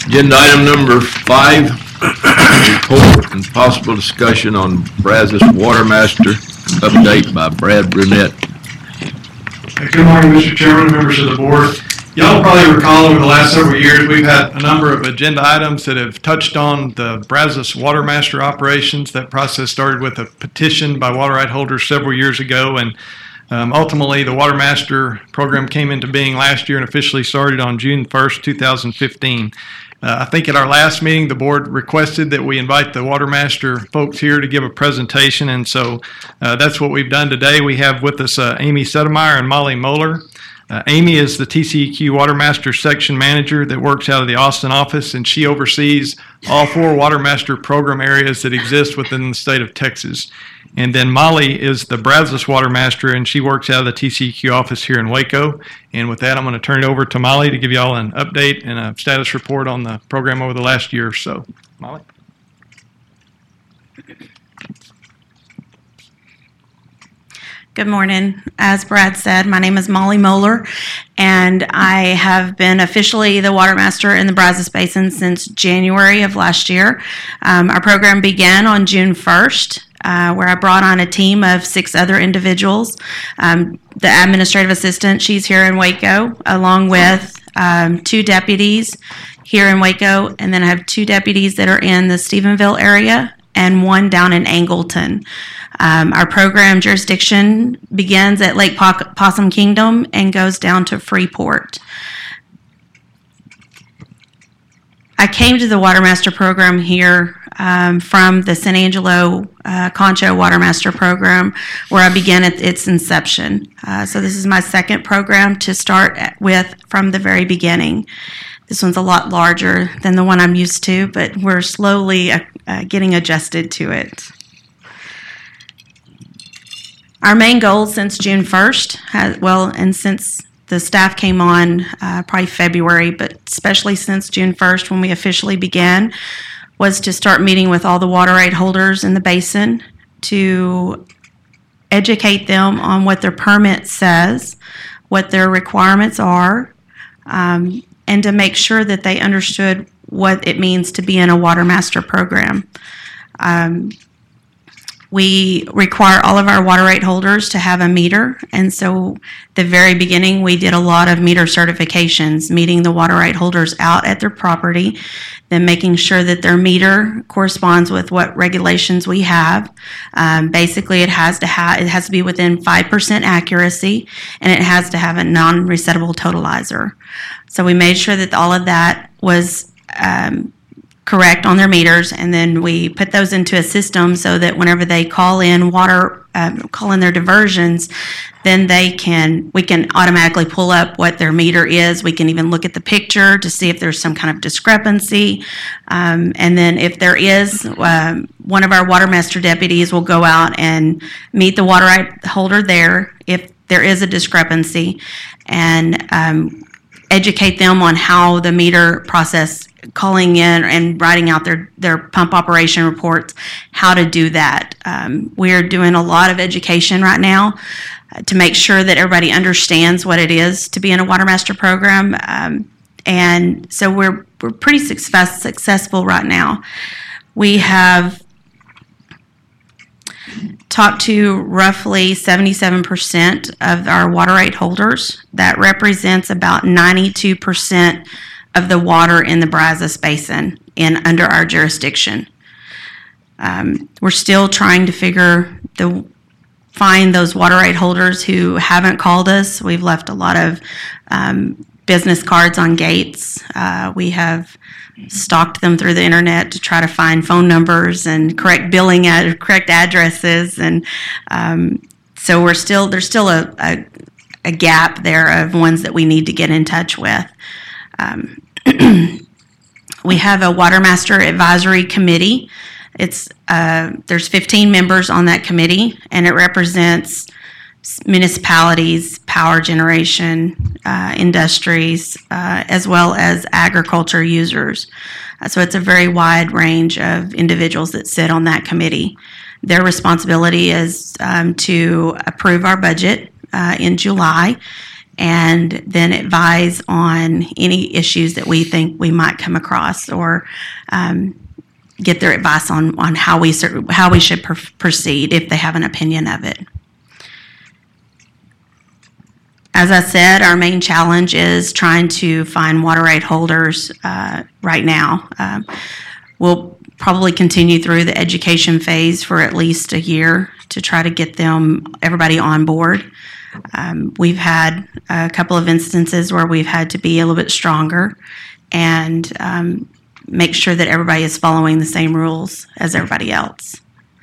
Agenda item number 5, report and possible discussion on Brazos Watermaster update by Brad Brunette. Good morning, Mr. Chairman, members of the board. Y'all probably recall over the last several years we've had a number of agenda items that have touched on the Brazos Watermaster operations. That process started with a petition by water right holders several years ago, and ultimately the Watermaster program came into being last year and officially started on June 1st, 2015. I think at our last meeting, the board requested that we invite the Watermaster folks here to give a presentation, and so that's what we've done today. We have with us Amy Sedemeyer and Molly Moeller. Amy is the TCEQ Watermaster Section Manager that works out of the Austin office, and she oversees all 4 Watermaster program areas that exist within the state of Texas. And then Molly is the Brazos Watermaster, and she works out of the TCEQ office here in Waco. And with that, I'm going to turn it over to Molly to give you all an update and a status report on the program over the last year or so. Molly? Good morning. As Brad said, my name is Molly Moeller, and I have been officially the Watermaster in the Brazos Basin since January of last year. Our program began on June 1st. Where I brought on a team of 6 other individuals. The administrative assistant, she's here in Waco, along with 2 deputies here in Waco, and then I have 2 deputies that are in the Stephenville area and 1 down in Angleton. Our program jurisdiction begins at Lake Possum Kingdom and goes down to Freeport. I came to the Watermaster program here from the San Angelo Concho Watermaster program, where I began at its inception. So this is my second program to start with from the very beginning. This one's a lot larger than the one I'm used to, but we're slowly getting adjusted to it. Our main goal since June 1st, and since the staff came on probably February, but especially since June 1st when we officially began, was to start meeting with all the water right holders in the basin to educate them on what their permit says, what their requirements are, and to make sure that they understood what it means to be in a Watermaster program. We require all of our water right holders to have a meter, and so the very beginning we did a lot of meter certifications, meeting the water right holders out at their property, then making sure that their meter corresponds with what regulations we have. Basically, it has to be within 5% accuracy, and it has to have a non-resettable totalizer. So we made sure that all of that was correct on their meters, and then we put those into a system so that whenever they call in their diversions, then we can automatically pull up what their meter is. We can even look at the picture to see if there's some kind of discrepancy, and then if there is, one of our Watermaster deputies will go out and meet the water right holder there if there is a discrepancy, and educate them on how the meter process, calling in and writing out their pump operation reports, how to do that. We're doing a lot of education right now to make sure that everybody understands what it is to be in a Watermaster program. And so we're pretty successful right now. We have talked to roughly 77% of our water right holders. That represents about 92% of the water in the Brazos Basin under our jurisdiction. We're still trying to find those water right holders who haven't called us. We've left a lot of business cards on gates. We have stalked them through the internet to try to find phone numbers and correct billing correct addresses, and so there's still a gap there of ones that we need to get in touch with. We have a Watermaster Advisory Committee. There's 15 members on that committee, and it represents municipalities, power generation, industries, as well as agriculture users. So it's a very wide range of individuals that sit on that committee. Their responsibility is to approve our budget in July, and then advise on any issues that we think we might come across, or get their advice on how we should proceed if they have an opinion of it. As I said, our main challenge is trying to find water right holders right now. We'll probably continue through the education phase for at least a year to try to get everybody on board. We've had a couple of instances where we've had to be a little bit stronger and make sure that everybody is following the same rules as everybody else.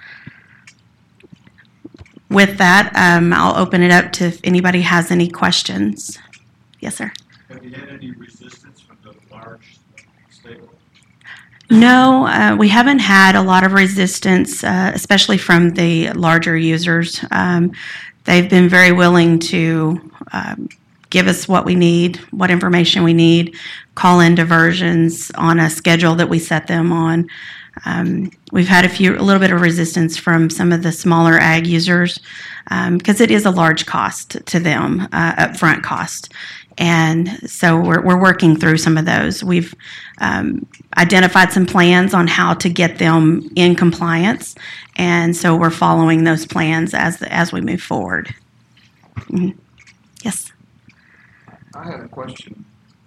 With that, I'll open it up to if anybody has any questions. Yes, sir. Have you had any resistance from the large stakeholders? No, we haven't had a lot of resistance, especially from the larger users. They've been very willing to give us what we need, what information we need, call in diversions on a schedule that we set them on. We've had a little bit of resistance from some of the smaller ag users because it is a large cost to them, upfront cost. And so we're working through some of those. We've identified some plans on how to get them in compliance, and so we're following those plans as we move forward. Mm-hmm. Yes. I had a question.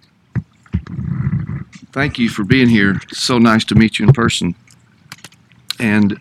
Thank you for being here. It's so nice to meet you in person. And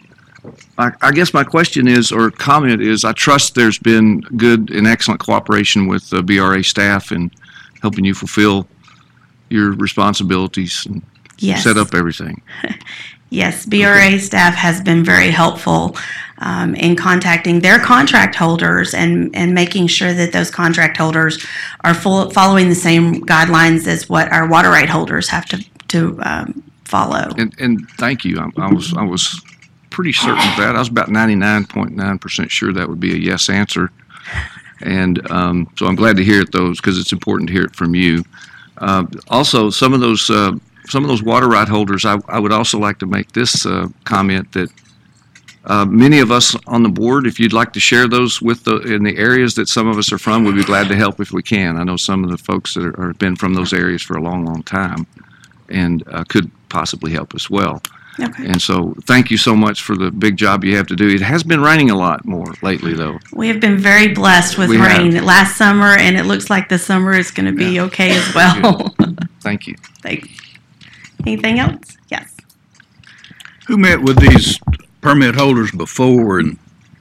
I guess my question is, or comment is, I trust there's been good and excellent cooperation with the BRA staff in helping you fulfill your responsibilities and Yes. set up everything. Yes, BRA staff has been very helpful in contacting their contract holders and making sure that those contract holders are following the same guidelines as what our water right holders have to follow. And thank you. I was pretty certain of that. I was about 99.9% sure that would be a yes answer. And so I'm glad to hear it, because it's important to hear it from you. Also, some of those water right holders, I would also like to make this comment that many of us on the board, if you'd like to share those in the areas that some of us are from, we'd be glad to help if we can. I know some of the folks that have been from those areas for a long, long time and could possibly help as well. Okay. And so thank you so much for the big job you have to do. It has been raining a lot more lately, though. We have been very blessed with rain last summer, and it looks like the summer is going to be okay as well. Thank you. Thank you. Anything else? Yes. Who met with these permit holders before and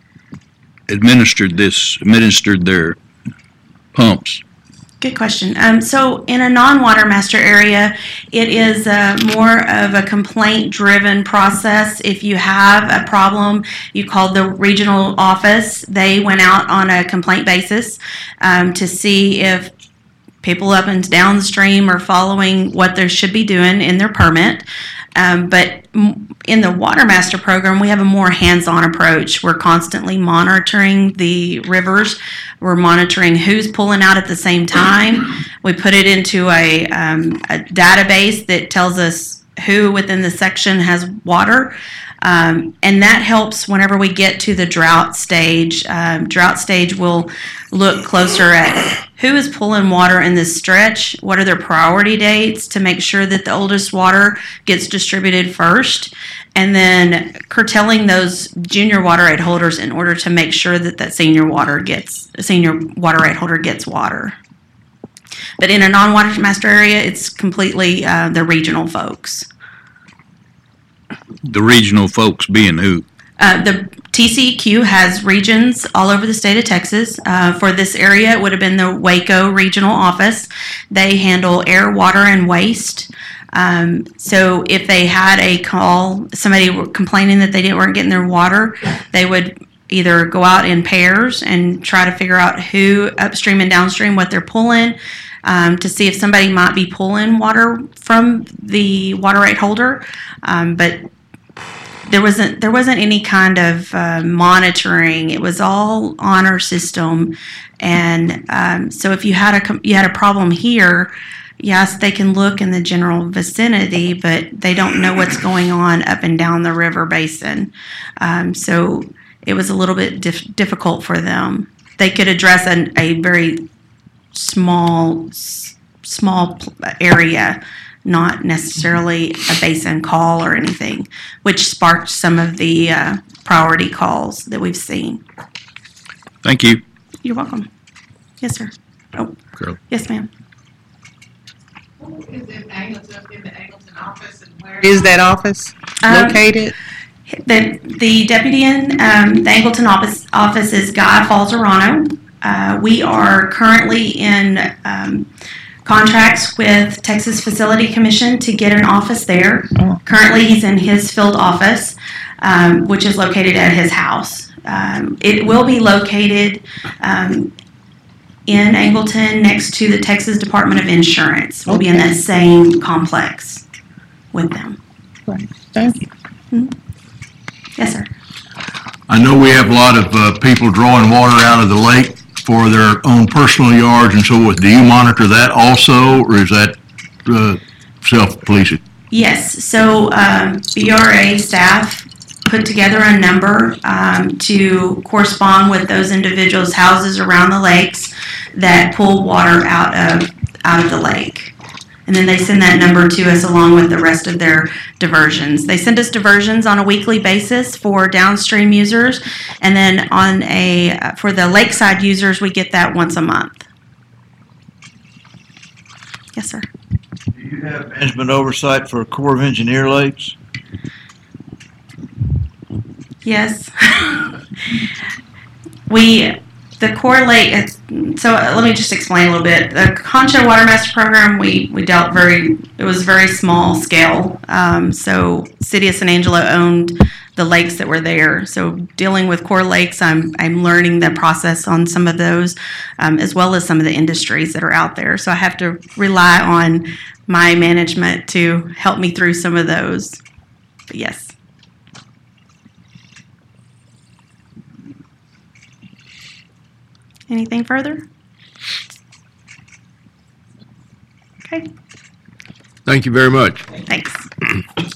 administered their pumps? Good question. So in a non-water master area, it is more of a complaint-driven process. If you have a problem, you call the regional office. They went out on a complaint basis to see if people up and downstream are following what they should be doing in their permit. But in the Water Master program, we have a more hands-on approach. We're constantly monitoring the rivers. We're monitoring who's pulling out at the same time. We put it into a database that tells us who within the section has water. And that helps whenever we get to the drought stage. Drought stage will look closer at who is pulling water in this stretch, what are their priority dates to make sure that the oldest water gets distributed first, and then curtailing those junior water right holders in order to make sure that that senior water right holder gets water. But in a non-water master area, it's completely the regional folks. The regional folks being who? The TCEQ has regions all over the state of Texas. For this area, it would have been the Waco Regional Office. They handle air, water, and waste. So if they had a call, somebody complaining that they weren't getting their water, they would either go out in pairs and try to figure out who upstream and downstream, what they're pulling, to see if somebody might be pulling water from the water right holder. But there wasn't any kind of monitoring. It was all on our system, and so if you had a problem here, yes, they can look in the general vicinity, but they don't know what's going on up and down the river basin. So it was a little bit difficult for them. They could address a very small area, not necessarily a basin call or anything, which sparked some of the priority calls that we've seen. Thank you. You're welcome. Yes, sir. Oh, Carol. yes, ma'am. Who is in the Angleton office, and where is that office located? The deputy in the Angleton office is Guy Falzerano. We are currently in contracts with Texas Facility Commission to get an office there. Oh. Currently, he's in his field office, which is located at his house. It will be located in Angleton next to the Texas Department of Insurance. We'll be in that same complex with them. Right. Thank you. Yes, sir. I know we have a lot of people drawing water out of the lake for their own personal yards and so forth. Do you monitor that also, or is that self-policing? Yes, so BRA staff put together a number to correspond with those individuals' houses around the lakes that pull water out of the lake. And then they send that number to us along with the rest of their diversions. They send us diversions on a weekly basis for downstream users, and then for the lakeside users, we get that once a month. Yes, sir. Do you have management oversight for Corps of Engineer lakes? Yes. The Core Lake, so let me just explain a little bit. The Concho Water Master Program, we dealt it was very small scale. So City of San Angelo owned the lakes that were there. So dealing with Core Lakes, I'm learning the process on some of those, as well as some of the industries that are out there. So I have to rely on my management to help me through some of those. But yes. Anything further? Okay, Thank you very much. thanks.